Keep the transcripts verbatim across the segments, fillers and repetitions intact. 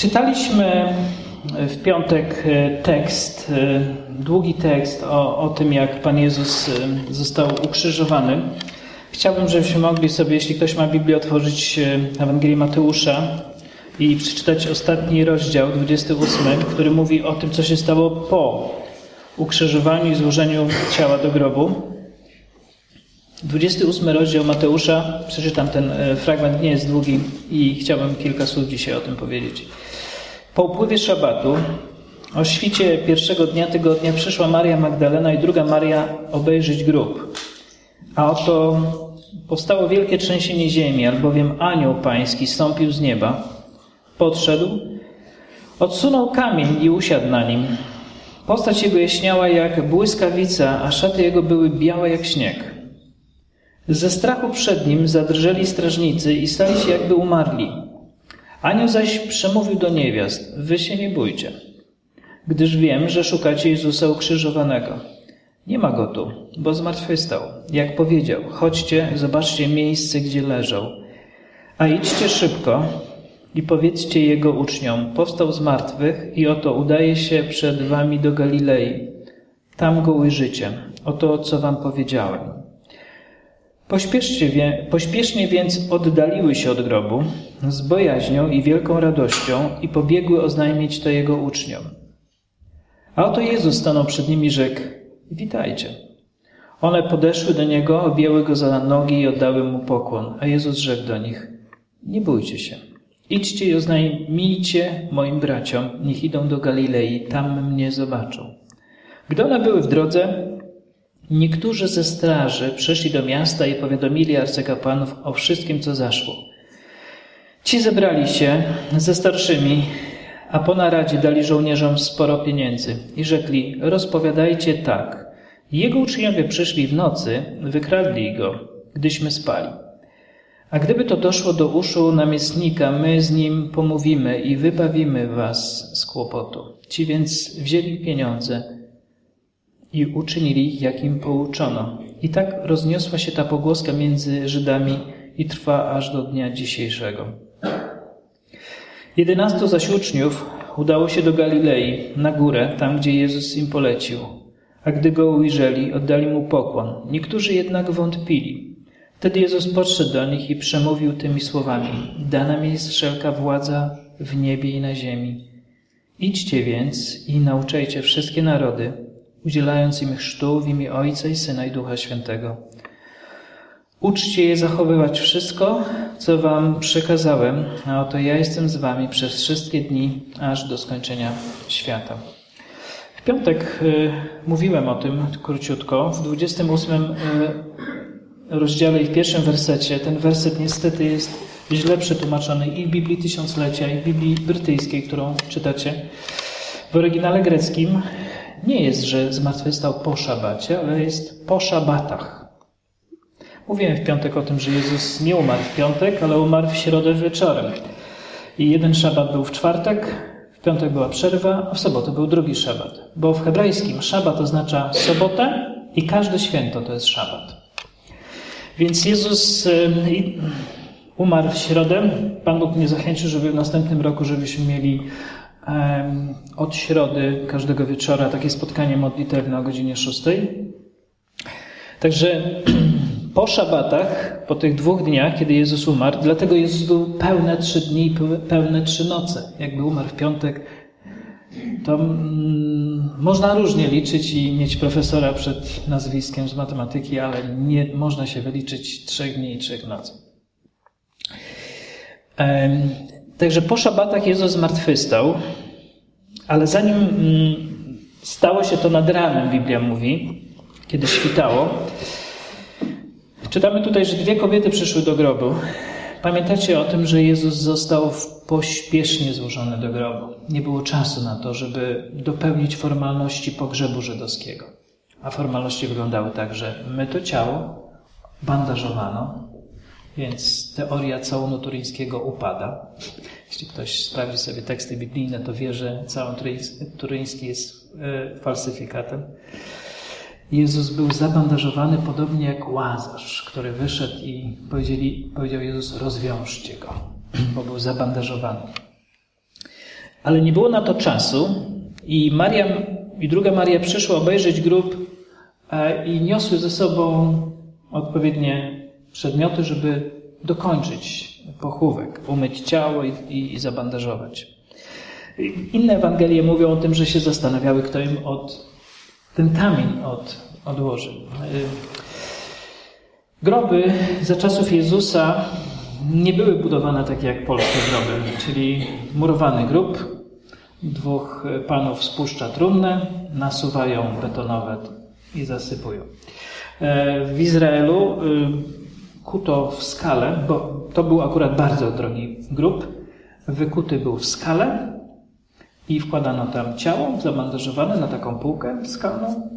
Czytaliśmy w piątek tekst, długi tekst o, o tym, jak Pan Jezus został ukrzyżowany. Chciałbym, żebyśmy mogli sobie, jeśli ktoś ma Biblię, otworzyć Ewangelię Mateusza i przeczytać ostatni rozdział, dwudziesty ósmy, który mówi o tym, co się stało po ukrzyżowaniu i złożeniu ciała do grobu. dwudziesty ósmy rozdział Mateusza, przeczytam ten fragment, nie jest długi i chciałbym kilka słów dzisiaj o tym powiedzieć. Po upływie szabatu, o świcie pierwszego dnia tygodnia przyszła Maria Magdalena i druga Maria obejrzeć grób. A oto powstało wielkie trzęsienie ziemi, albowiem anioł pański zstąpił z nieba, podszedł, odsunął kamień i usiadł na nim. Postać jego jaśniała jak błyskawica, a szaty jego były białe jak śnieg. Ze strachu przed nim zadrżeli strażnicy i stali się jakby umarli. Anioł zaś przemówił do niewiast: wy się nie bójcie, gdyż wiem, że szukacie Jezusa ukrzyżowanego. Nie ma go tu, bo zmartwychwstał. Jak powiedział, chodźcie, zobaczcie miejsce, gdzie leżał. A idźcie szybko i powiedzcie jego uczniom: powstał z martwych i oto udaje się przed wami do Galilei. Tam go ujrzycie. Oto, co wam powiedziałem. Pośpieszcie wie, pośpiesznie więc oddaliły się od grobu z bojaźnią i wielką radością i pobiegły oznajmić to jego uczniom. A oto Jezus stanął przed nimi i rzekł: witajcie. One podeszły do niego, objęły go za nogi i oddały mu pokłon. A Jezus rzekł do nich: nie bójcie się. Idźcie i oznajmijcie moim braciom, niech idą do Galilei, tam mnie zobaczą. Gdy one były w drodze, niektórzy ze straży przyszli do miasta i powiadomili arcykapłanów o wszystkim, co zaszło. Ci zebrali się ze starszymi, a po naradzie dali żołnierzom sporo pieniędzy i rzekli: rozpowiadajcie tak. Jego uczniowie przyszli w nocy, wykradli go, gdyśmy spali. A gdyby to doszło do uszu namiestnika, my z nim pomówimy i wybawimy was z kłopotu. Ci więc wzięli pieniądze i uczynili, jak im pouczono. I tak rozniosła się ta pogłoska między Żydami i trwa aż do dnia dzisiejszego. Jedenastu zaś uczniów udało się do Galilei, na górę, tam gdzie Jezus im polecił. A gdy go ujrzeli, oddali mu pokłon. Niektórzy jednak wątpili. Wtedy Jezus podszedł do nich i przemówił tymi słowami: dana mi jest wszelka władza w niebie i na ziemi. Idźcie więc i nauczajcie wszystkie narody, udzielając im chrztu w imię Ojca i Syna i Ducha Świętego. Uczcie je zachowywać wszystko, co wam przekazałem, a oto ja jestem z wami przez wszystkie dni, aż do skończenia świata. W piątek y, mówiłem o tym króciutko. W dwudziestym ósmym y, rozdziale i w pierwszym wersecie, ten werset niestety jest źle przetłumaczony i w Biblii Tysiąclecia, i w Biblii brytyjskiej, którą czytacie. W oryginale greckim nie jest, że zmartwychwstał po szabacie, ale jest po szabatach. Mówiłem w piątek o tym, że Jezus nie umarł w piątek, ale umarł w środę wieczorem. I jeden szabat był w czwartek, w piątek była przerwa, a w sobotę był drugi szabat. Bo w hebrajskim szabat oznacza sobotę i każde święto to jest szabat. Więc Jezus umarł w środę. Pan Bóg mnie zachęcił, żeby w następnym roku, żebyśmy mieli od środy każdego wieczora takie spotkanie modlitewne o godzinie szóstej. Także po szabatach, po tych dwóch dniach, kiedy Jezus umarł, dlatego Jezus był pełne trzy dni i pełne trzy noce. Jakby umarł w piątek, to mm, można różnie liczyć i mieć profesora przed nazwiskiem z matematyki, ale nie można się wyliczyć trzech dni i trzech nocy. Ehm, Także po szabatach Jezus zmartwychwstał, ale zanim mm, stało się to nad ranem, Biblia mówi, kiedy świtało, czytamy tutaj, że dwie kobiety przyszły do grobu. Pamiętacie o tym, że Jezus został pośpiesznie złożony do grobu. Nie było czasu na to, żeby dopełnić formalności pogrzebu żydowskiego. A formalności wyglądały tak, że myto ciało, bandażowano, więc teoria całunu turyńskiego upada. Jeśli ktoś sprawdzi sobie teksty biblijne, to wie, że całun turyński jest e, falsyfikatem. Jezus był zabandażowany podobnie jak Łazarz, który wyszedł i powiedzieli, powiedział Jezus: rozwiążcie go, bo był zabandażowany. Ale nie było na to czasu i Maria i druga Maria przyszła obejrzeć grób i niosły ze sobą odpowiednie przedmioty, żeby dokończyć pochówek, umyć ciało i, i, i zabandażować. Inne Ewangelie mówią o tym, że się zastanawiały, kto im od, ten kamień od, odłoży. Groby za czasów Jezusa nie były budowane tak jak polskie groby, czyli murowany grób, dwóch panów spuszcza trumnę, nasuwają betonowe i zasypują. W Izraelu kuto w skale, bo to był akurat bardzo drogi grób, wykuty był w skale i wkładano tam ciało zabandażowane na taką półkę skalną.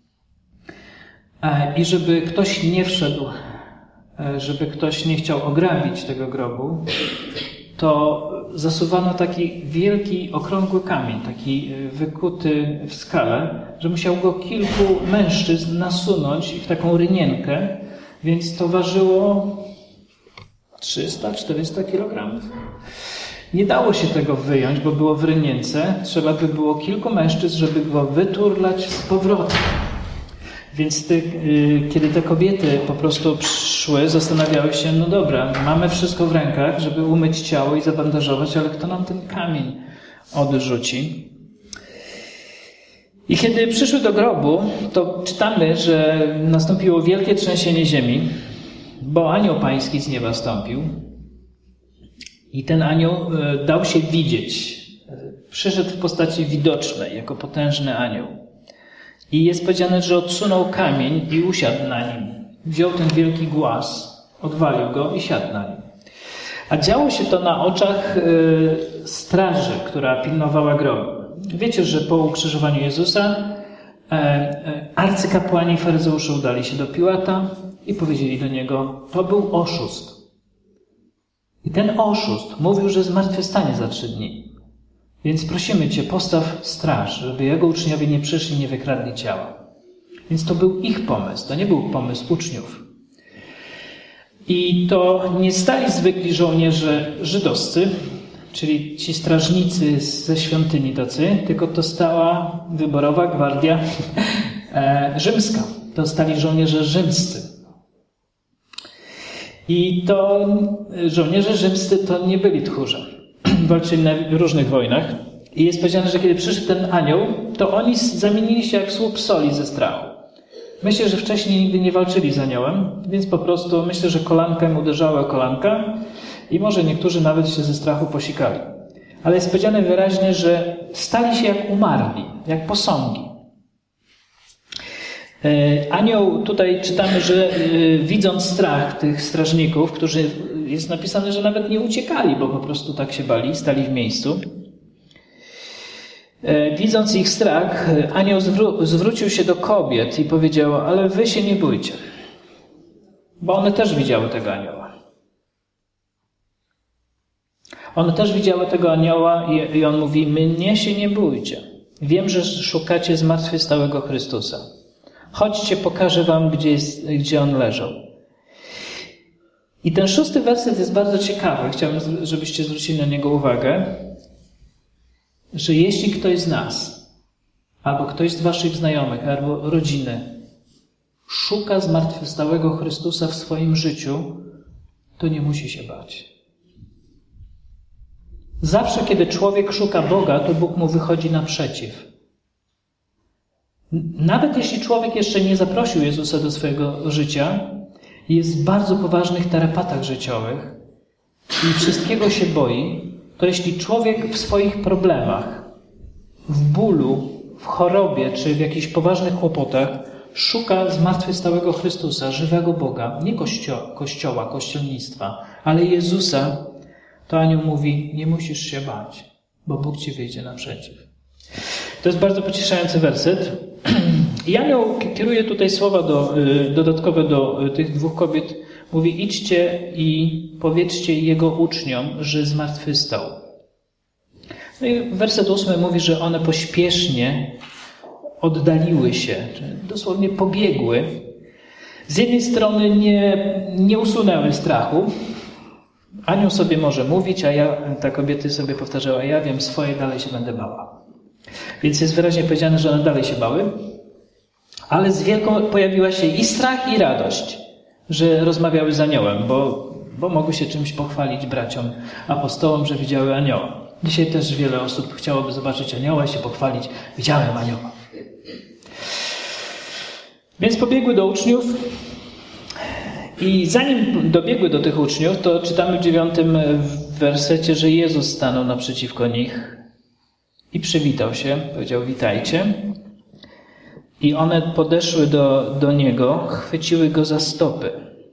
I żeby ktoś nie wszedł, żeby ktoś nie chciał ograbić tego grobu, to zasuwano taki wielki, okrągły kamień, taki wykuty w skale, że musiał go kilku mężczyzn nasunąć w taką rynienkę, więc to ważyło trzysta czterysta kilogramów. Nie dało się tego wyjąć, bo było w rynience. Trzeba by było kilku mężczyzn, żeby go wyturlać z powrotem. Więc ty, kiedy te kobiety po prostu przyszły, zastanawiały się, no dobra, mamy wszystko w rękach, żeby umyć ciało i zabandażować, ale kto nam ten kamień odrzuci? I kiedy przyszły do grobu, to czytamy, że nastąpiło wielkie trzęsienie ziemi, bo anioł pański z nieba stąpił. I ten anioł dał się widzieć. Przyszedł w postaci widocznej, jako potężny anioł. I jest powiedziane, że odsunął kamień i usiadł na nim. Wziął ten wielki głaz, odwalił go i siadł na nim. A działo się to na oczach straży, która pilnowała grobu. Wiecie, że po ukrzyżowaniu Jezusa arcykapłani i faryzeusze udali się do Piłata i powiedzieli do niego, to był oszust. I ten oszust mówił, że zmartwychwstanie za trzy dni. Więc prosimy Cię, postaw straż, żeby jego uczniowie nie przyszli, nie wykradli ciała. Więc to był ich pomysł, to nie był pomysł uczniów. I to nie stali zwykli żołnierze żydowscy, czyli ci strażnicy ze świątyni tacy, tylko to stała wyborowa gwardia rzymska. To stali żołnierze rzymscy. I to żołnierze rzymscy to nie byli tchórze. Walczyli na różnych wojnach. I jest powiedziane, że kiedy przyszedł ten anioł, to oni zamienili się jak słup soli ze strachu. Myślę, że wcześniej nigdy nie walczyli z aniołem, więc po prostu myślę, że kolankę uderzała o kolankę i może niektórzy nawet się ze strachu posikali. Ale jest powiedziane wyraźnie, że stali się jak umarli, jak posągi. Anioł, tutaj czytamy, że widząc strach tych strażników, którzy jest napisane, że nawet nie uciekali, bo po prostu tak się bali, stali w miejscu. Widząc ich strach, anioł zwró- zwrócił się do kobiet i powiedział, ale wy się nie bójcie, bo one też widziały tego anioła. One też widziały tego anioła i, i on mówi, mnie się nie bójcie. Wiem, że szukacie zmartwychwstałego Chrystusa. Chodźcie, pokażę wam, gdzie, jest, gdzie on leżał. I ten szósty werset jest bardzo ciekawy. Chciałbym, żebyście zwrócili na niego uwagę, że jeśli ktoś z nas, albo ktoś z waszych znajomych, albo rodziny szuka zmartwychwstałego Chrystusa w swoim życiu, to nie musi się bać. Zawsze, kiedy człowiek szuka Boga, to Bóg mu wychodzi naprzeciw. Nawet jeśli człowiek jeszcze nie zaprosił Jezusa do swojego życia, jest w bardzo poważnych tarapatach życiowych i wszystkiego się boi, to jeśli człowiek w swoich problemach, w bólu, w chorobie czy w jakichś poważnych kłopotach szuka zmartwychwstałego Chrystusa, żywego Boga, nie kościo- kościoła, kościelnictwa, ale Jezusa, to anioł mówi, nie musisz się bać, bo Bóg ci wyjdzie naprzeciw. To jest bardzo pocieszający werset. I anioł kieruje tutaj słowa do, dodatkowe do tych dwóch kobiet. Mówi, idźcie i powiedzcie jego uczniom, że zmartwychwstał. No i werset ósmy mówi, że one pośpiesznie oddaliły się, dosłownie pobiegły. Z jednej strony nie, nie usunęły strachu, Anioł sobie może mówić, a ja, ta kobieta sobie powtarzała, ja wiem swoje, dalej się będę bała. Więc jest wyraźnie powiedziane, że one dalej się bały, ale z wielką pojawiła się i strach, i radość, że rozmawiały z aniołem, bo, bo mogły się czymś pochwalić braciom apostołom, że widziały anioła. Dzisiaj też wiele osób chciałoby zobaczyć anioła i się pochwalić, widziałem anioła. Więc pobiegły do uczniów i zanim dobiegły do tych uczniów, to czytamy w dziewiątym wersecie, że Jezus stanął naprzeciwko nich i przywitał się, powiedział witajcie. I one podeszły do, do Niego, chwyciły Go za stopy.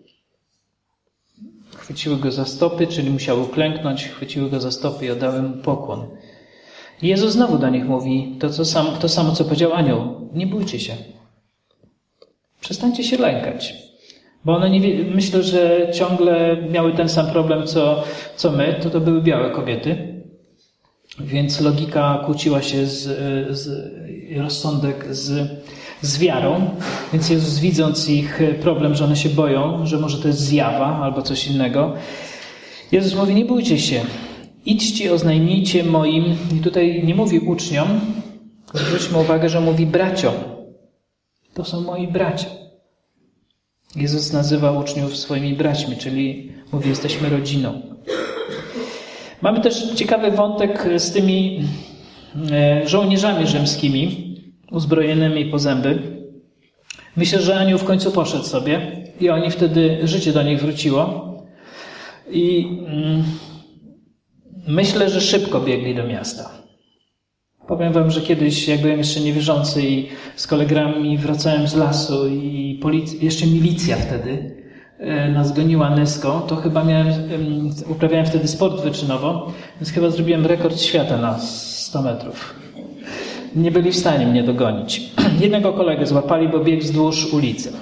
Chwyciły Go za stopy, czyli musiały uklęknąć, chwyciły Go za stopy i oddały Mu pokłon. I Jezus znowu do nich mówi to, co sam, to samo, co powiedział anioł. Nie bójcie się. Przestańcie się lękać. Bo one, nie, myślę, że ciągle miały ten sam problem, co, co my. To to były białe kobiety. Więc logika kłóciła się z, z rozsądek z, z wiarą. Więc Jezus, widząc ich problem, że one się boją, że może to jest zjawa albo coś innego, Jezus mówi, nie bójcie się. Idźcie, oznajmijcie moim, i tutaj nie mówi uczniom, zwróćmy uwagę, że mówi braciom. To są moi bracia. Jezus nazywa uczniów swoimi braćmi, czyli mówi, jesteśmy rodziną. Mamy też ciekawy wątek z tymi żołnierzami rzymskimi, uzbrojonymi po zęby. Myślę, że anioł w końcu poszedł sobie i oni wtedy, życie do nich wróciło. I mm, myślę, że szybko biegli do miasta. Powiem wam, że kiedyś, jak byłem jeszcze niewierzący i z kolegami wracałem z lasu i policja, jeszcze milicja wtedy nas goniła Nesko, to chyba miałem, uprawiałem wtedy sport wyczynowo, więc chyba zrobiłem rekord świata na sto metrów. Nie byli w stanie mnie dogonić. Jednego kolegę złapali, bo biegł wzdłuż ulicy.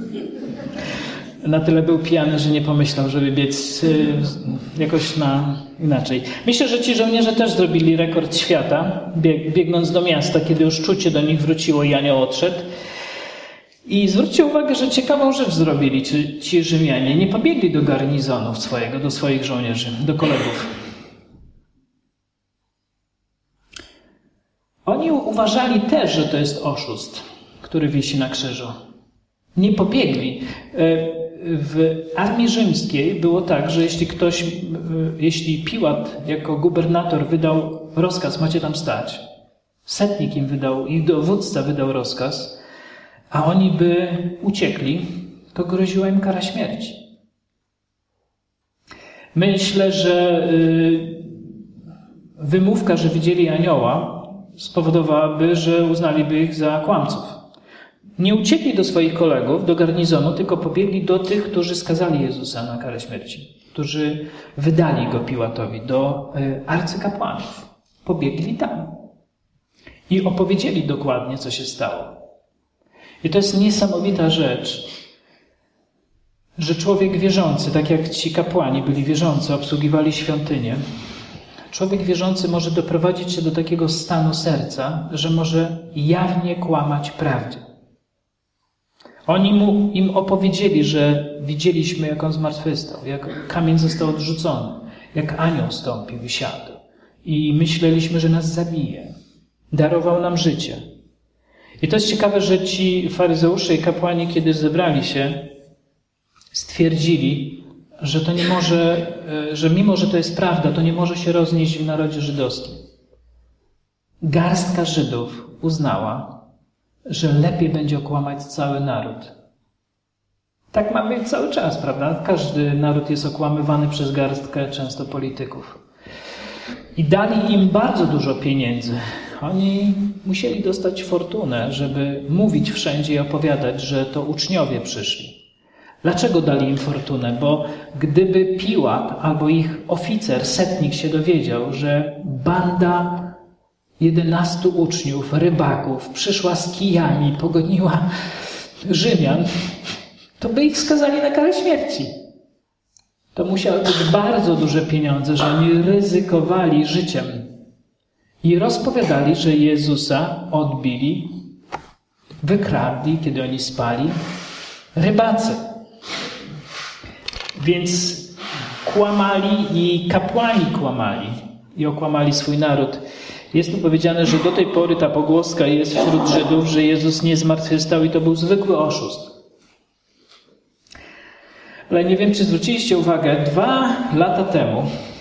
Na tyle był pijany, że nie pomyślał, żeby biec jakoś na inaczej. Myślę, że ci żołnierze też zrobili rekord świata, bieg, biegnąc do miasta, kiedy już czucie do nich wróciło i anioł odszedł. I zwróćcie uwagę, że ciekawą rzecz zrobili ci, ci Rzymianie. Nie pobiegli do garnizonu swojego, do swoich żołnierzy, do kolegów. Oni uważali też, że to jest oszust, który wisi na krzyżu. Nie pobiegli. W armii rzymskiej było tak, że jeśli ktoś, jeśli Piłat jako gubernator wydał rozkaz, macie tam stać, setnik im wydał, ich dowódca wydał rozkaz, a oni by uciekli, to groziła im kara śmierci. Myślę, że wymówka, że widzieli anioła, spowodowałaby, że uznaliby ich za kłamców. Nie uciekli do swoich kolegów, do garnizonu, tylko pobiegli do tych, którzy skazali Jezusa na karę śmierci, którzy wydali go Piłatowi, do arcykapłanów. Pobiegli tam i opowiedzieli dokładnie, co się stało. I to jest niesamowita rzecz, że człowiek wierzący, tak jak ci kapłani byli wierzący, obsługiwali świątynię, człowiek wierzący może doprowadzić się do takiego stanu serca, że może jawnie kłamać prawdzie. Oni mu, im opowiedzieli, że widzieliśmy, jak on zmartwychwstał, jak kamień został odrzucony, jak anioł stąpił i siadł. I myśleliśmy, że nas zabije. Darował nam życie. I to jest ciekawe, że ci faryzeusze i kapłani, kiedy zebrali się, stwierdzili, że to nie może, że mimo, że to jest prawda, to nie może się roznieść w narodzie żydowskim. Garstka Żydów uznała, że lepiej będzie okłamać cały naród. Tak mamy cały czas, prawda? Każdy naród jest okłamywany przez garstkę często polityków. I dali im bardzo dużo pieniędzy. Oni musieli dostać fortunę, żeby mówić wszędzie i opowiadać, że to uczniowie przyszli. Dlaczego dali im fortunę? Bo gdyby Piłat albo ich oficer, setnik się dowiedział, że banda jedenastu uczniów, rybaków, przyszła z kijami, pogoniła Rzymian, to by ich skazali na karę śmierci. To musiały być bardzo duże pieniądze, że oni ryzykowali życiem. I rozpowiadali, że Jezusa odbili, wykradli, kiedy oni spali, rybacy. Więc kłamali i kapłani kłamali i okłamali swój naród. Jest tu powiedziane, że do tej pory ta pogłoska jest wśród Żydów, że Jezus nie zmartwychwstał i to był zwykły oszust. Ale nie wiem, czy zwróciliście uwagę, dwa lata temu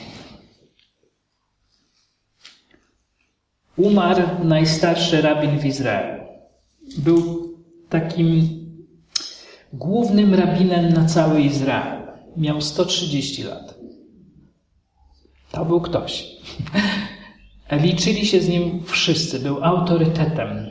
umarł najstarszy rabin w Izraelu. Był takim głównym rabinem na cały Izrael. Miał sto trzydzieści lat. To był ktoś. Liczyli się z nim wszyscy. Był autorytetem.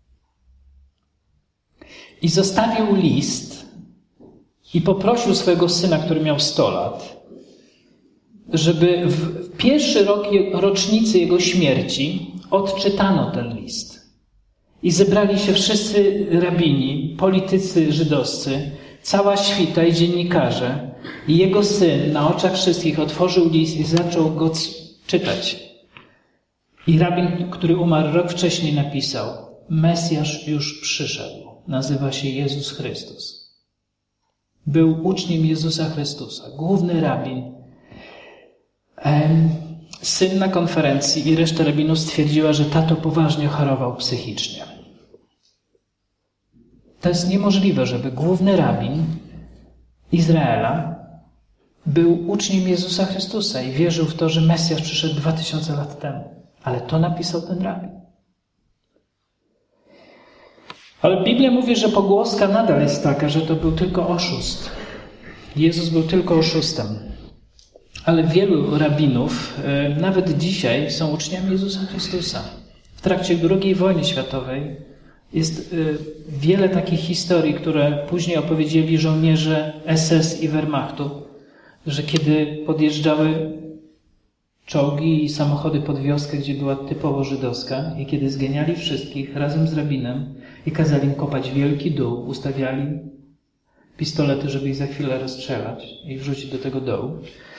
I zostawił list i poprosił swojego syna, który miał sto lat, żeby w pierwszy rok rocznicy jego śmierci odczytano ten list. I zebrali się wszyscy rabini, politycy żydowscy, cała świta i dziennikarze. I jego syn na oczach wszystkich otworzył list i zaczął go czytać. I rabin, który umarł rok wcześniej, napisał: Mesjasz już przyszedł. Nazywa się Jezus Chrystus. Był uczniem Jezusa Chrystusa. Główny rabin. Syn na konferencji i reszta rabinów stwierdziła, że tato poważnie chorował psychicznie. To jest niemożliwe, żeby główny rabin Izraela był uczniem Jezusa Chrystusa i wierzył w to, że Mesjasz przyszedł dwa tysiące lat temu. Ale to napisał ten rabin. Ale Biblia mówi, że pogłoska nadal jest taka, że to był tylko oszust. Jezus był tylko oszustem. Ale wielu rabinów, nawet dzisiaj, są uczniami Jezusa Chrystusa. W trakcie drugiej wojny światowej jest wiele takich historii, które później opowiedzieli żołnierze S S i Wehrmachtu, że kiedy podjeżdżały czołgi i samochody pod wioskę, gdzie była typowo żydowska, i kiedy zganiali wszystkich razem z rabinem i kazali im kopać wielki dół, ustawiali pistolety, żeby ich za chwilę rozstrzelać i wrzucić do tego dołu.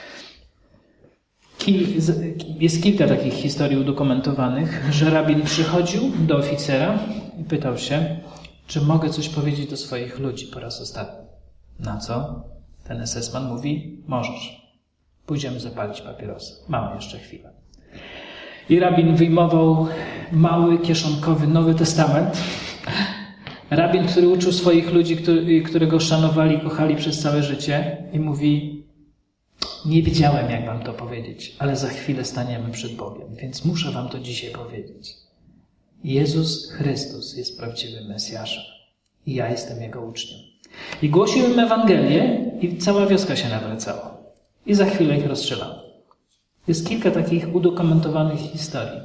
Jest kilka takich historii udokumentowanych, że rabin przychodził do oficera i pytał się, czy mogę coś powiedzieć do swoich ludzi po raz ostatni. Na co ten es es man mówi: możesz. Pójdziemy zapalić papierosy. Mamy jeszcze chwilę. I rabin wyjmował mały, kieszonkowy Nowy Testament. Rabin, który uczył swoich ludzi, który, którego szanowali, kochali przez całe życie, i mówi: nie wiedziałem, jak wam to powiedzieć, ale za chwilę staniemy przed Bogiem, więc muszę wam to dzisiaj powiedzieć. Jezus Chrystus jest prawdziwym Mesjaszem i ja jestem Jego uczniem. I głosił im Ewangelię i cała wioska się nawracała. I za chwilę ich rozstrzelano. Jest kilka takich udokumentowanych historii.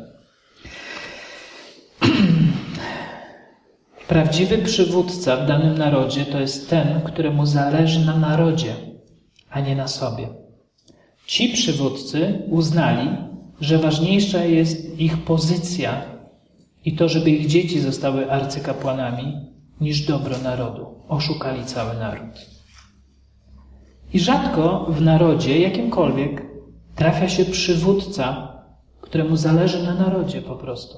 Prawdziwy przywódca w danym narodzie to jest ten, któremu zależy na narodzie, a nie na sobie. Ci przywódcy uznali, że ważniejsza jest ich pozycja i to, żeby ich dzieci zostały arcykapłanami, niż dobro narodu. Oszukali cały naród. I rzadko w narodzie, jakimkolwiek, trafia się przywódca, któremu zależy na narodzie po prostu.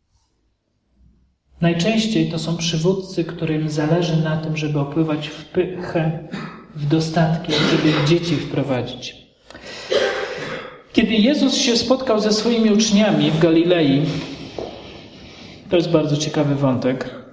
Najczęściej to są przywódcy, którym zależy na tym, żeby opływać w pychę, w dostatki, żeby ich dzieci wprowadzić. Kiedy Jezus się spotkał ze swoimi uczniami w Galilei, to jest bardzo ciekawy wątek.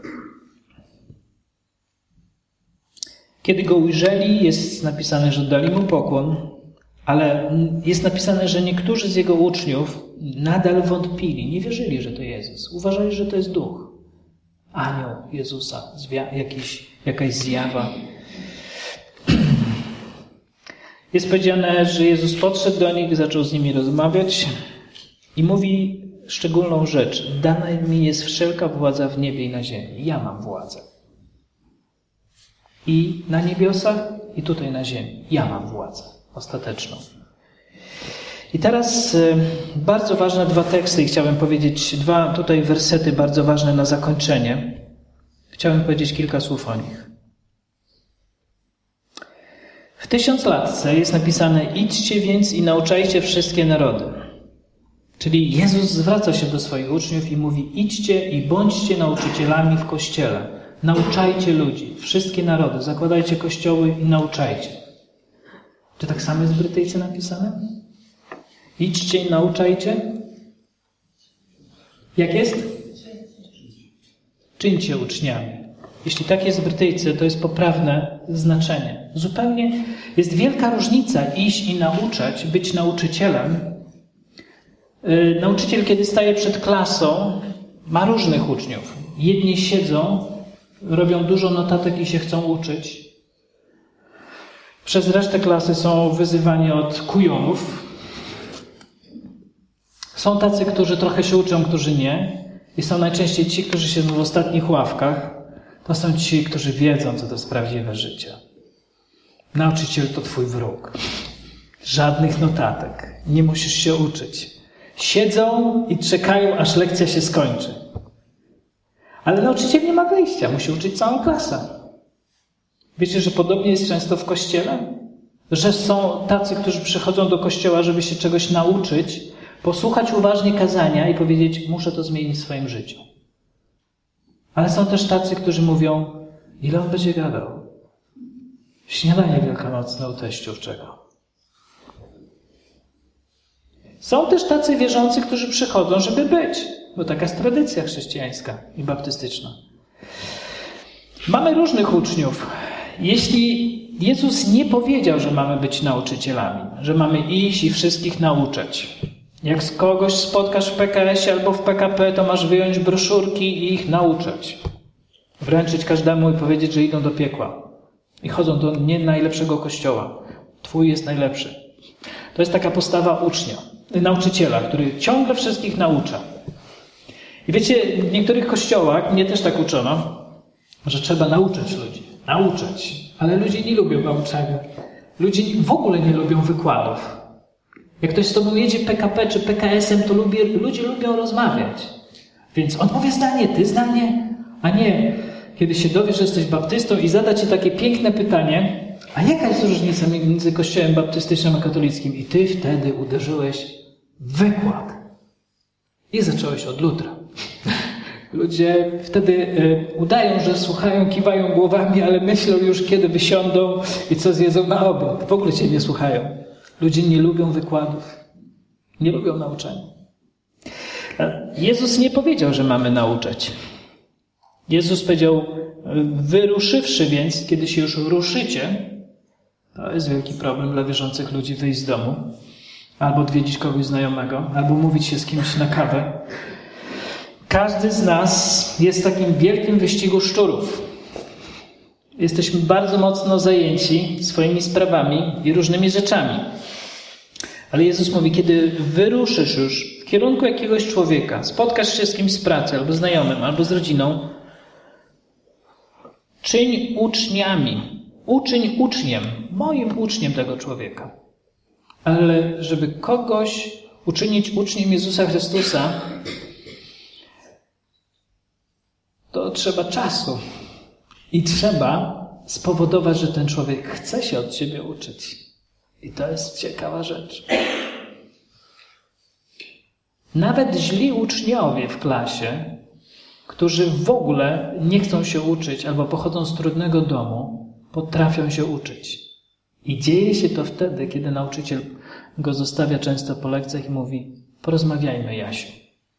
Kiedy go ujrzeli, jest napisane, że dali mu pokłon, ale jest napisane, że niektórzy z jego uczniów nadal wątpili, nie wierzyli, że to Jezus. Uważali, że to jest duch, anioł Jezusa, jakiś, jakaś zjawa. Jest powiedziane, że Jezus podszedł do nich, zaczął z nimi rozmawiać i mówi szczególną rzecz. Dana mi jest wszelka władza w niebie i na ziemi. Ja mam władzę. I na niebiosach, i tutaj na ziemi. Ja mam władzę ostateczną. I teraz bardzo ważne dwa teksty i chciałem powiedzieć, dwa tutaj wersety bardzo ważne na zakończenie. Chciałem powiedzieć kilka słów o nich. W tysiąclatce jest napisane: idźcie więc i nauczajcie wszystkie narody. Czyli Jezus zwraca się do swoich uczniów i mówi: idźcie i bądźcie nauczycielami w Kościele. Nauczajcie ludzi, wszystkie narody, zakładajcie kościoły i nauczajcie. Czy tak samo jest w Brytyjce napisane? Idźcie i nauczajcie. Jak jest? Czyńcie uczniami. Jeśli tak jest w Brytyjce, to jest poprawne znaczenie. Zupełnie jest wielka różnica iść i nauczać, być nauczycielem. Yy, nauczyciel, kiedy staje przed klasą, ma różnych uczniów. Jedni siedzą, robią dużo notatek i się chcą uczyć. Przez resztę klasy są wyzywani od kujonów. Są tacy, którzy trochę się uczą, którzy nie. I są najczęściej ci, którzy siedzą w ostatnich ławkach. To są ci, którzy wiedzą, co to jest prawdziwe życie. Nauczyciel to twój wróg. Żadnych notatek. Nie musisz się uczyć. Siedzą i czekają, aż lekcja się skończy. Ale nauczyciel nie ma wyjścia. Musi uczyć całą klasę. Wiecie, że podobnie jest często w kościele? Że są tacy, którzy przychodzą do kościoła, żeby się czegoś nauczyć, posłuchać uważnie kazania i powiedzieć, muszę to zmienić w swoim życiu. Ale są też tacy, którzy mówią, ile on będzie gadał? Śniadanie wielkanocne u teściów czego? Są też tacy wierzący, którzy przychodzą, żeby być, bo taka jest tradycja chrześcijańska i baptystyczna. Mamy różnych uczniów. Jeśli Jezus nie powiedział, że mamy być nauczycielami, że mamy iść i wszystkich nauczać. Jak z kogoś spotkasz w P K S ie albo w P K P, to masz wyjąć broszurki i ich nauczać. Wręczyć każdemu i powiedzieć, że idą do piekła. I chodzą do nie najlepszego kościoła. Twój jest najlepszy. To jest taka postawa ucznia, nauczyciela, który ciągle wszystkich naucza. I wiecie, w niektórych kościołach, mnie też tak uczono, że trzeba nauczać ludzi. Nauczać. Ale ludzie nie lubią nauczania. Ludzie w ogóle nie lubią wykładów. Jak ktoś z tobą jedzie P K P czy P K S em, to lubię, ludzie lubią rozmawiać. Więc on powie zdanie, ty zdanie, a nie kiedy się dowiesz, że jesteś baptystą i zada ci takie piękne pytanie, a jaka jest różnica między kościołem baptystycznym a katolickim? I ty wtedy uderzyłeś w wykład. I zacząłeś od Lutra. Ludzie wtedy y, udają, że słuchają, kiwają głowami, ale myślą już, kiedy wysiądą i co zjedzą na obiad. W ogóle cię nie słuchają. Ludzie nie lubią wykładów. Nie lubią nauczania. Jezus nie powiedział, że mamy nauczać. Jezus powiedział, wyruszywszy więc, kiedy się już ruszycie, to jest wielki problem dla wierzących ludzi, wyjść z domu, albo odwiedzić kogoś znajomego, albo mówić się z kimś na kawę. Każdy z nas jest w takim wielkim wyścigu szczurów. Jesteśmy bardzo mocno zajęci swoimi sprawami i różnymi rzeczami. Ale Jezus mówi, kiedy wyruszysz już w kierunku jakiegoś człowieka, spotkasz się z kimś z pracy, albo znajomym, albo z rodziną, czyń uczniami. Uczyń uczniem, moim uczniem tego człowieka. Ale żeby kogoś uczynić uczniem Jezusa Chrystusa, to trzeba czasu. I trzeba spowodować, że ten człowiek chce się od ciebie uczyć. I to jest ciekawa rzecz. Nawet źli uczniowie w klasie, którzy w ogóle nie chcą się uczyć albo pochodzą z trudnego domu, potrafią się uczyć. I dzieje się to wtedy, kiedy nauczyciel go zostawia często po lekcjach i mówi, porozmawiajmy, Jasiu.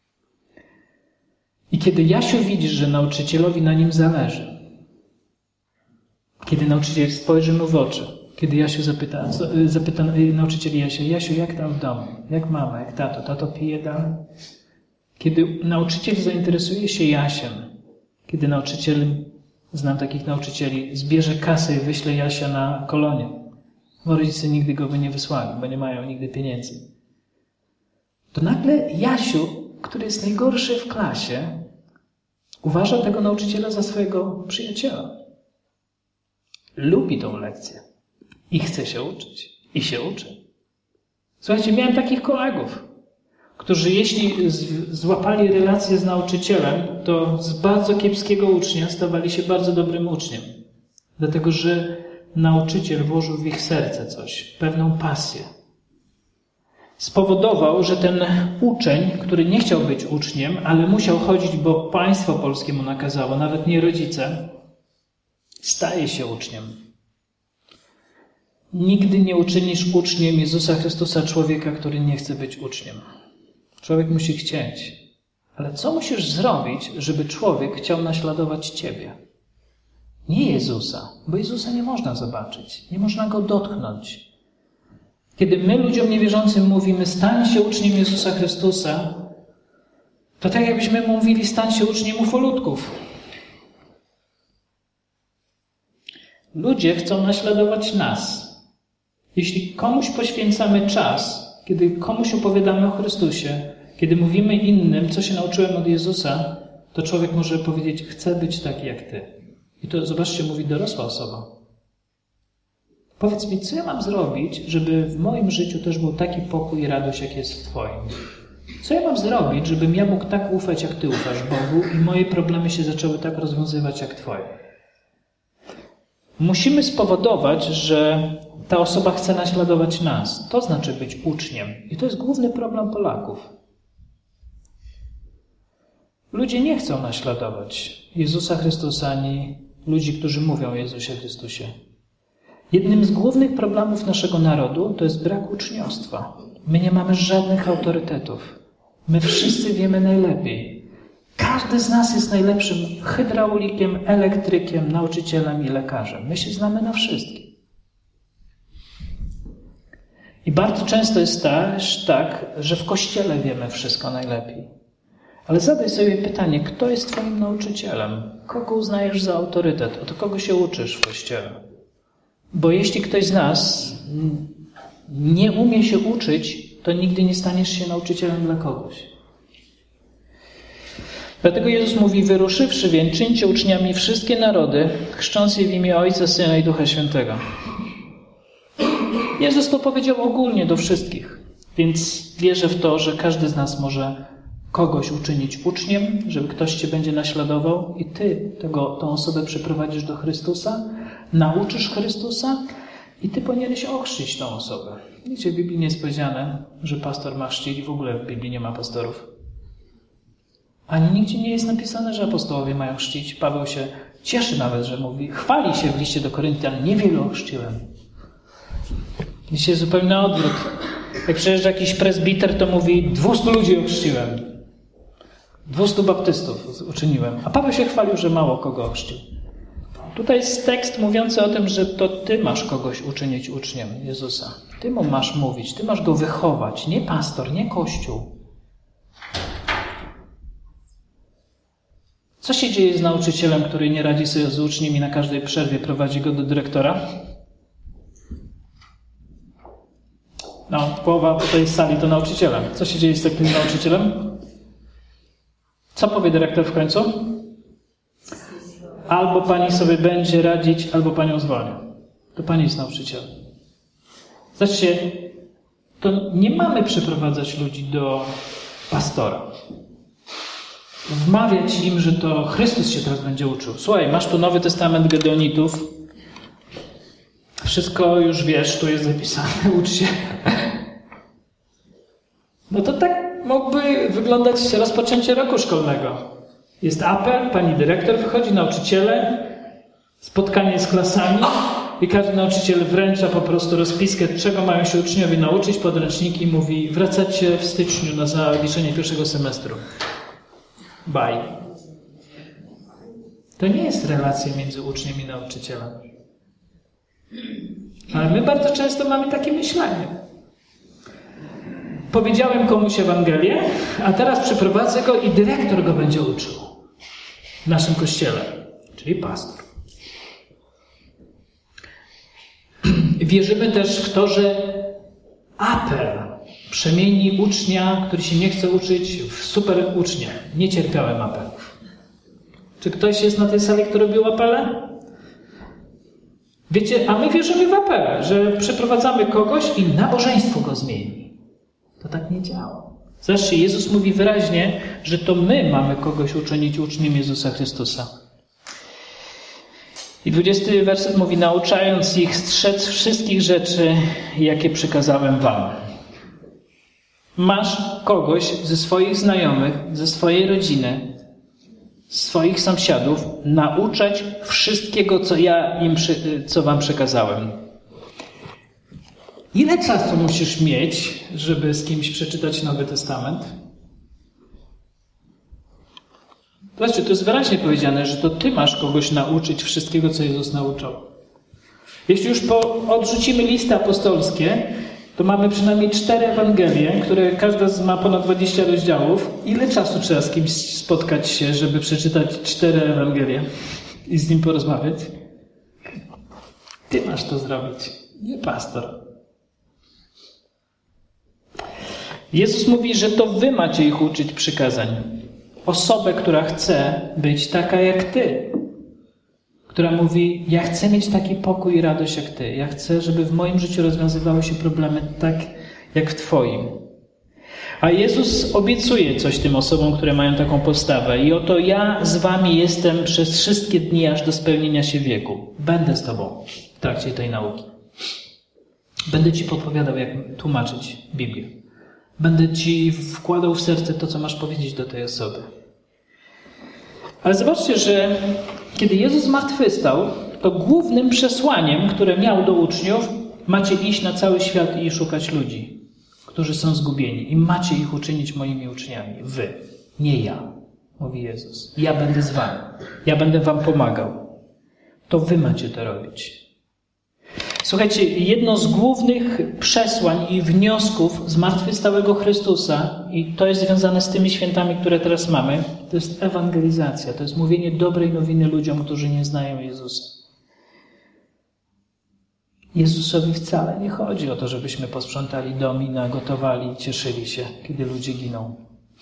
I kiedy Jasiu widzi, że nauczycielowi na nim zależy, kiedy nauczyciel spojrzy mu w oczy, kiedy Jasiu zapyta, zapyta nauczyciel Jasiu, Jasiu, jak tam w domu? Jak mama, jak tato? Tato pije dalej? Kiedy nauczyciel zainteresuje się Jasiem, kiedy nauczyciel, znam takich nauczycieli, zbierze kasę i wyśle Jasia na kolonie, bo rodzice nigdy go by nie wysłali, bo nie mają nigdy pieniędzy, to nagle Jasiu, który jest najgorszy w klasie, uważa tego nauczyciela za swojego przyjaciela. Lubi tą lekcję i chce się uczyć. I się uczy. Słuchajcie, miałem takich kolegów, którzy jeśli złapali relację z nauczycielem, to z bardzo kiepskiego ucznia stawali się bardzo dobrym uczniem. Dlatego, że nauczyciel włożył w ich serce coś, pewną pasję. Spowodował, że ten uczeń, który nie chciał być uczniem, ale musiał chodzić, bo państwo polskie mu nakazało, nawet nie rodzice, staje się uczniem. Nigdy nie uczynisz uczniem Jezusa Chrystusa człowieka, który nie chce być uczniem. Człowiek musi chcieć. Ale co musisz zrobić, żeby człowiek chciał naśladować ciebie? Nie Jezusa, bo Jezusa nie można zobaczyć, nie można Go dotknąć. Kiedy my ludziom niewierzącym mówimy, stań się uczniem Jezusa Chrystusa, to tak jakbyśmy mówili, stań się uczniem ufolutków. Ludzie chcą naśladować nas. Jeśli komuś poświęcamy czas, kiedy komuś opowiadamy o Chrystusie, kiedy mówimy innym, co się nauczyłem od Jezusa, to człowiek może powiedzieć, chcę być taki jak Ty. I to, zobaczcie, mówi dorosła osoba. Powiedz mi, co ja mam zrobić, żeby w moim życiu też był taki pokój i radość, jak jest w Twoim? Co ja mam zrobić, żebym ja mógł tak ufać, jak Ty ufasz Bogu i moje problemy się zaczęły tak rozwiązywać, jak Twoje? Musimy spowodować, że ta osoba chce naśladować nas. To znaczy być uczniem. I to jest główny problem Polaków. Ludzie nie chcą naśladować Jezusa Chrystusa ani ludzi, którzy mówią o Jezusie Chrystusie. Jednym z głównych problemów naszego narodu to jest brak uczniostwa. My nie mamy żadnych autorytetów. My wszyscy wiemy najlepiej. Każdy z nas jest najlepszym hydraulikiem, elektrykiem, nauczycielem i lekarzem. My się znamy na wszystkim. I bardzo często jest też tak, że w Kościele wiemy wszystko najlepiej. Ale zadaj sobie pytanie, kto jest Twoim nauczycielem? Kogo uznajesz za autorytet? Od kogo się uczysz w Kościele? Bo jeśli ktoś z nas nie umie się uczyć, to nigdy nie staniesz się nauczycielem dla kogoś. Dlatego Jezus mówi, wyruszywszy więc, czyńcie uczniami wszystkie narody, chrzcząc je w imię Ojca, Syna i Ducha Świętego. Jezus to powiedział ogólnie do wszystkich, więc wierzę w to, że każdy z nas może kogoś uczynić uczniem, żeby ktoś Cię będzie naśladował i Ty tego, tą osobę przyprowadzisz do Chrystusa, nauczysz Chrystusa i Ty powinieneś ochrzcić tą osobę. Wiecie, w Biblii nie jest powiedziane, że pastor ma chrzcić, w ogóle w Biblii nie ma pastorów. Ani nigdzie nie jest napisane, że apostołowie mają chrzcić. Paweł się cieszy nawet, że mówi, chwali się w liście do Koryntian, niewielu ochrzciłem. Dzisiaj zupełnie na odwrót. Jak przyjeżdża jakiś prezbiter, to mówi, dwustu ludzi ochrzciłem. Dwustu baptystów uczyniłem. A Paweł się chwalił, że mało kogo ochrzcił. Tutaj jest tekst mówiący o tym, że to Ty masz kogoś uczynić uczniem Jezusa. Ty mu masz mówić, Ty masz go wychować. Nie pastor, nie kościół. Co się dzieje z nauczycielem, który nie radzi sobie z uczniem i na każdej przerwie prowadzi go do dyrektora? No, połowa tej sali to nauczycielem. Co się dzieje z takim nauczycielem? Co powie dyrektor w końcu? Albo pani sobie będzie radzić, albo panią zwolnię. To pani jest nauczycielem. Zobaczcie, to nie mamy przyprowadzać ludzi do pastora. Wmawiać im, że to Chrystus się teraz będzie uczył. Słuchaj, masz tu Nowy Testament Gedeonitów. Wszystko już wiesz, tu jest zapisane, ucz się. No to tak mógłby wyglądać rozpoczęcie roku szkolnego. Jest apel, pani dyrektor wychodzi, nauczyciele, spotkanie z klasami i każdy nauczyciel wręcza po prostu rozpiskę, czego mają się uczniowie nauczyć, podręczniki, mówi, wracacie w styczniu na zaliczenie pierwszego semestru. Bye. To nie jest relacja między uczniem i nauczycielem. Ale my bardzo często mamy takie myślenie. Powiedziałem komuś Ewangelię, a teraz przyprowadzę go i dyrektor go będzie uczył. W naszym kościele, czyli pastor. Wierzymy też w to, że apel przemieni ucznia, który się nie chce uczyć, w super ucznia. Nie cierpiałem apelów. Czy ktoś jest na tej sali, kto robił apele? Wiecie, a my wierzymy w apele, że przeprowadzamy kogoś i nabożeństwo go zmieni. To tak nie działa. Zobaczcie, Jezus mówi wyraźnie, że to my mamy kogoś uczynić uczniem Jezusa Chrystusa. I dwudziesty werset mówi, nauczając ich strzec wszystkich rzeczy, jakie przykazałem wam. Masz kogoś ze swoich znajomych, ze swojej rodziny, swoich sąsiadów nauczać wszystkiego, co ja im, co wam przekazałem. Ile czasu musisz mieć, żeby z kimś przeczytać Nowy Testament? Zobaczcie, to jest wyraźnie powiedziane, że to ty masz kogoś nauczyć wszystkiego, co Jezus nauczał. Jeśli już po, odrzucimy listy apostolskie, to mamy przynajmniej cztery Ewangelie, które każda z ma ponad dwadzieścia rozdziałów. Ile czasu trzeba z kimś spotkać się, żeby przeczytać cztery Ewangelie i z nim porozmawiać? Ty masz to zrobić, nie pastor. Jezus mówi, że to wy macie ich uczyć przykazań. Osobę, która chce być taka jak ty. Która mówi, ja chcę mieć taki pokój i radość jak ty. Ja chcę, żeby w moim życiu rozwiązywały się problemy tak jak w twoim. A Jezus obiecuje coś tym osobom, które mają taką postawę. I oto ja z wami jestem przez wszystkie dni, aż do spełnienia się wieku. Będę z tobą w trakcie tej nauki. Będę ci podpowiadał, jak tłumaczyć Biblię. Będę ci wkładał w serce to, co masz powiedzieć do tej osoby. Ale zobaczcie, że kiedy Jezus zmartwychwstał, to głównym przesłaniem, które miał do uczniów, macie iść na cały świat i szukać ludzi, którzy są zgubieni. I macie ich uczynić moimi uczniami. Wy, nie ja, mówi Jezus. Ja będę z wami. Ja będę wam pomagał. To wy macie to robić. Słuchajcie, jedno z głównych przesłań i wniosków zmartwychwstałego Chrystusa, i to jest związane z tymi świętami, które teraz mamy, to jest ewangelizacja, to jest mówienie dobrej nowiny ludziom, którzy nie znają Jezusa. Jezusowi wcale nie chodzi o to, żebyśmy posprzątali dom i nagotowali i cieszyli się, kiedy ludzie giną.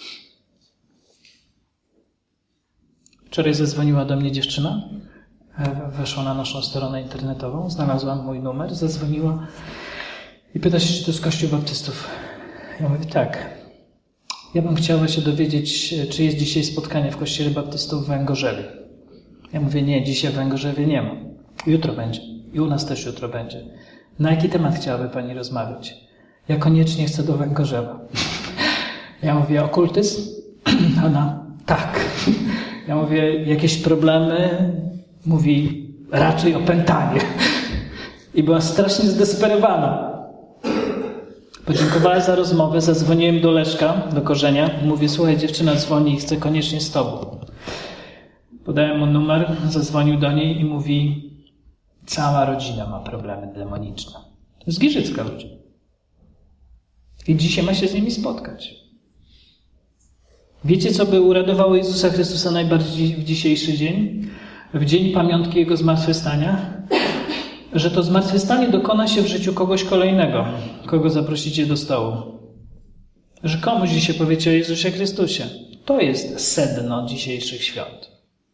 Wczoraj zadzwoniła do mnie dziewczyna. Weszła na naszą stronę internetową, znalazła mój numer, zadzwoniła i pyta się, czy to jest Kościół Baptystów. Ja mówię, tak. Ja bym chciała się dowiedzieć, czy jest dzisiaj spotkanie w Kościele Baptystów w Węgorzewie. Ja mówię, nie, dzisiaj w Węgorzewie nie ma. Jutro będzie. I u nas też jutro będzie. Na jaki temat chciałaby pani rozmawiać? Ja koniecznie chcę do Węgorzewa. Ja mówię, okultyzm? Ona, tak. Ja mówię, jakieś problemy? Mówi, raczej opętanie. I była strasznie zdesperowana. Podziękowała za rozmowę, zadzwoniłem do Leszka, do Korzenia. Mówię, słuchaj, dziewczyna dzwoni i chce koniecznie z tobą. Podałem mu numer, zadzwonił do niej i mówi, cała rodzina ma problemy demoniczne. To jest giżycka rodzina. I dzisiaj ma się z nimi spotkać. Wiecie, co by uradowało Jezusa Chrystusa najbardziej w dzisiejszy dzień? W dzień pamiątki Jego zmartwychwstania? Że to zmartwychwstanie dokona się w życiu kogoś kolejnego, kogo zaprosicie do stołu. Że komuś dzisiaj powiecie o Jezusie Chrystusie. To jest sedno dzisiejszych świąt.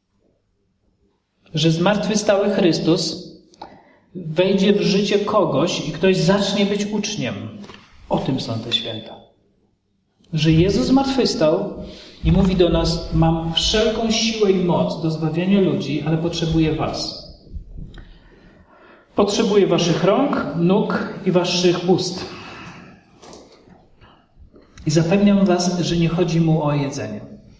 Że zmartwychwstały Chrystus wejdzie w życie kogoś i ktoś zacznie być uczniem. O tym są te święta. Że Jezus zmartwychwstał i mówi do nas, mam wszelką siłę i moc do zbawienia ludzi, ale potrzebuję was. Potrzebuję waszych rąk, nóg i waszych ust. I zapewniam was, że nie chodzi mu o jedzenie.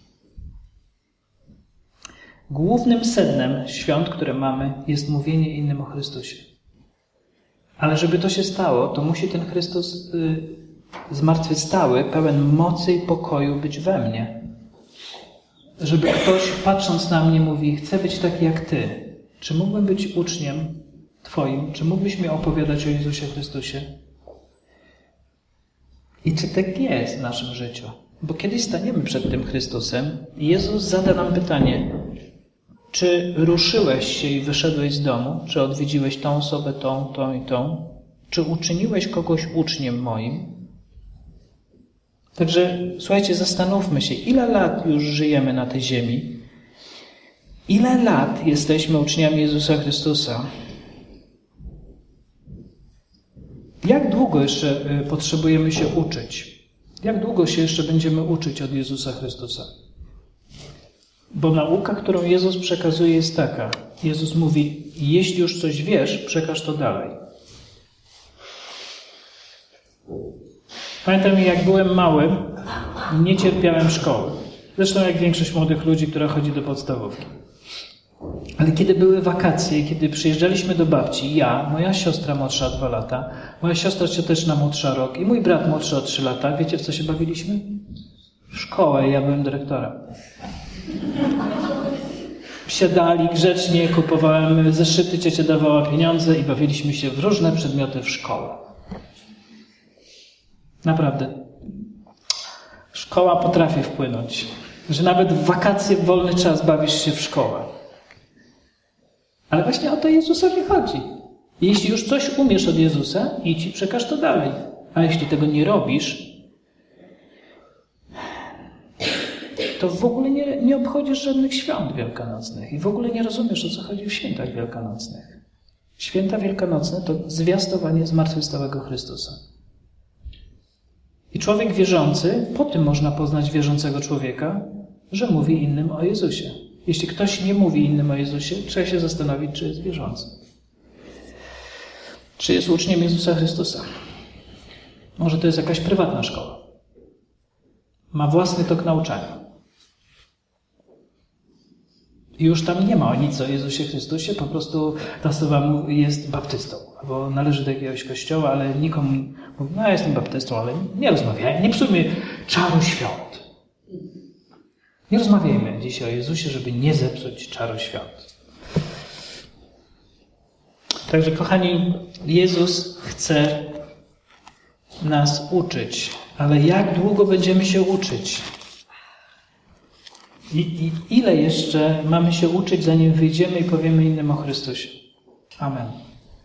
Głównym sednem świąt, które mamy, jest mówienie innym o Chrystusie. Ale żeby to się stało, to musi ten Chrystus yy, zmartwychwstały, pełen mocy i pokoju być we mnie. Żeby ktoś, patrząc na mnie, mówi, chcę być taki jak ty. Czy mógłbym być uczniem twoim? Czy mógłbyś mi opowiadać o Jezusie Chrystusie? I czy tak jest w naszym życiu? Bo kiedyś staniemy przed tym Chrystusem i Jezus zada nam pytanie, czy ruszyłeś się i wyszedłeś z domu? Czy odwiedziłeś tą osobę, tą, tą i tą? Czy uczyniłeś kogoś uczniem moim? Także, słuchajcie, zastanówmy się, ile lat już żyjemy na tej ziemi? Ile lat jesteśmy uczniami Jezusa Chrystusa? Jak długo jeszcze potrzebujemy się uczyć? Jak długo się jeszcze będziemy uczyć od Jezusa Chrystusa? Bo nauka, którą Jezus przekazuje, jest taka. Jezus mówi, jeśli już coś wiesz, przekaż to dalej. Pamiętam, jak byłem mały, nie cierpiałem szkoły. Zresztą jak większość młodych ludzi, która chodzi do podstawówki. Ale kiedy były wakacje, kiedy przyjeżdżaliśmy do babci, ja, moja siostra młodsza dwa lata, moja siostra cioteczna młodsza rok i mój brat młodszy o trzy lata, wiecie w co się bawiliśmy? W szkołę, ja byłem dyrektorem. Siadali grzecznie, kupowałem zeszyty, ciocia dawała pieniądze i bawiliśmy się w różne przedmioty w szkołę. Naprawdę. Szkoła potrafi wpłynąć, że nawet w wakacje, w wolny czas bawisz się w szkołę. Ale właśnie o to Jezusowi chodzi. Jeśli już coś umiesz od Jezusa, idź i przekaż to dalej. A jeśli tego nie robisz, to w ogóle nie, nie obchodzisz żadnych świąt wielkanocnych i w ogóle nie rozumiesz, o co chodzi w świętach wielkanocnych. Święta wielkanocne to zwiastowanie zmartwychwstałego Chrystusa. I człowiek wierzący, po tym można poznać wierzącego człowieka, że mówi innym o Jezusie. Jeśli ktoś nie mówi innym o Jezusie, trzeba się zastanowić, czy jest wierzący. Czy jest uczniem Jezusa Chrystusa. Może to jest jakaś prywatna szkoła. Ma własny tok nauczania. I już tam nie ma nic o Jezusie Chrystusie, po prostu ta osoba jest baptystą, albo należy do jakiegoś kościoła, ale nikomu mówi, no ja jestem baptystą, ale nie rozmawiajmy, nie psujmy czaru świąt. Nie rozmawiajmy dzisiaj o Jezusie, żeby nie zepsuć czaru świąt. Także, kochani, Jezus chce nas uczyć, ale jak długo będziemy się uczyć? I, i ile jeszcze mamy się uczyć, zanim wyjdziemy i powiemy innym o Chrystusie? Amen.